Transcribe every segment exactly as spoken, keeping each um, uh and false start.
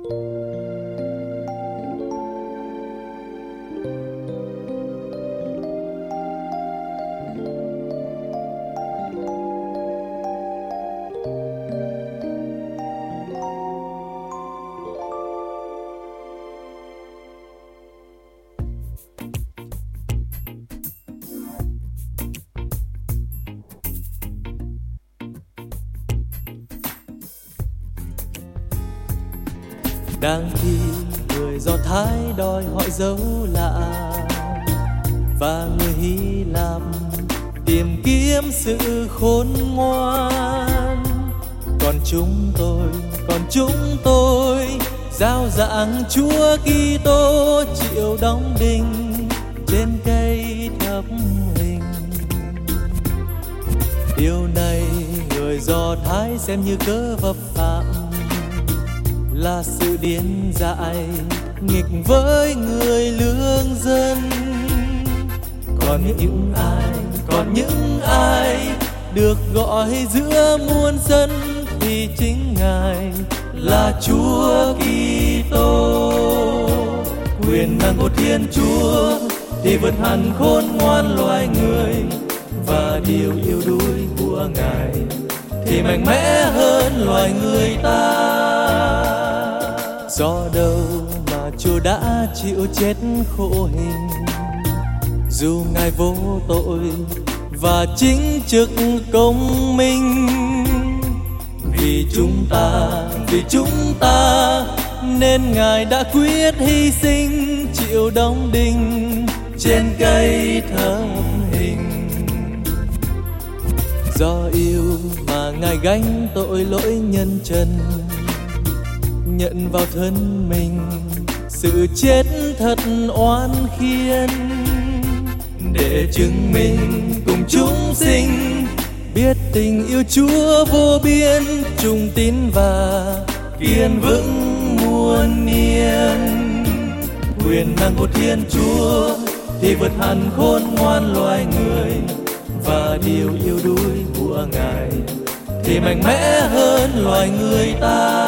Đang khi người Do Thái đòi hỏi dấu lạ và người Hy Lạp tìm kiếm sự khôn ngoan, còn chúng tôi, còn chúng tôi giao giảng Chúa Kitô chịu đóng đinh trên cây thập hình. Điều này người Do Thái xem như cớ vấp phạm, là sự điên dại nghịch với người lương dân. Còn những ai, còn những ai được gọi giữa muôn dân thì chính Ngài là Chúa Kitô. Quyền năng của Thiên Chúa thì vượt hẳn khôn ngoan loài người, và điều yêu đuổi của Ngài thì mạnh mẽ hơn loài người ta. Do đâu mà Chúa đã chịu chết khổ hình, dù Ngài vô tội và chính trực công minh. Vì chúng ta, vì chúng ta nên Ngài đã quyết hy sinh chịu đóng đinh trên cây thập hình. Do yêu mà Ngài gánh tội lỗi nhân trần, nhận vào thân mình sự chết thật oan khiên, để chứng minh cùng chúng sinh biết tình yêu Chúa vô biên, trung tín và kiên vững muôn niên. Quyền năng của Thiên Chúa thì vượt hẳn khôn ngoan loài người, và điều yêu đuổi của Ngài thì mạnh mẽ hơn loài người ta.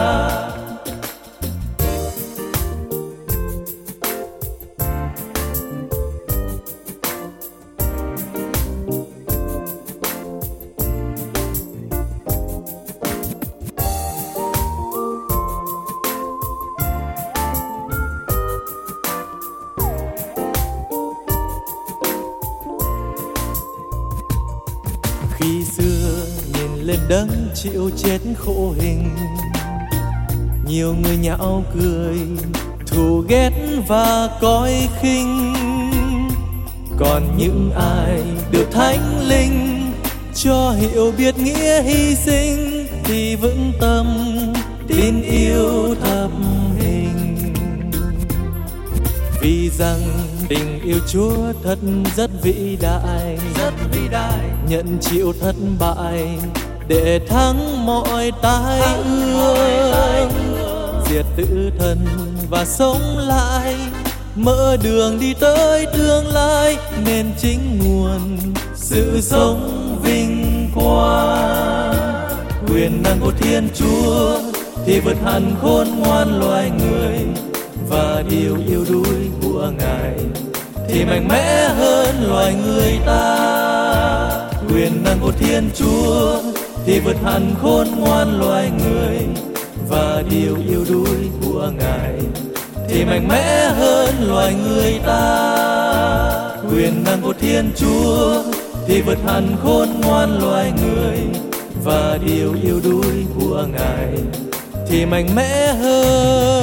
Khi xưa nhìn lên đấng chịu chết khổ hình, nhiều người nhạo cười, thù ghét và coi khinh. Còn những ai được Thánh Linh cho hiểu biết nghĩa hy sinh thì vững tâm tin yêu thập hình. Vì rằng tình yêu Chúa thật rất vĩ đại, rất vĩ đại, nhận chịu thất bại để thắng mọi tai ương, diệt tử thần và sống lại, mở đường đi tới tương lai, nên chính nguồn sự sống vinh quang. Quyền năng của Thiên Chúa thì vượt hẳn khôn ngoan loài người, và điều yêu đuổi của Ngài thì mạnh mẽ hơn loài người ta. Quyền năng của Thiên Chúa thì vượt hẳn khôn ngoan loài người, và điều yêu đuổi của Ngài thì mạnh mẽ hơn loài người ta. Quyền năng của Thiên Chúa thì vượt hẳn khôn ngoan loài người, và điều yêu đuổi của Ngài thì mạnh mẽ hơn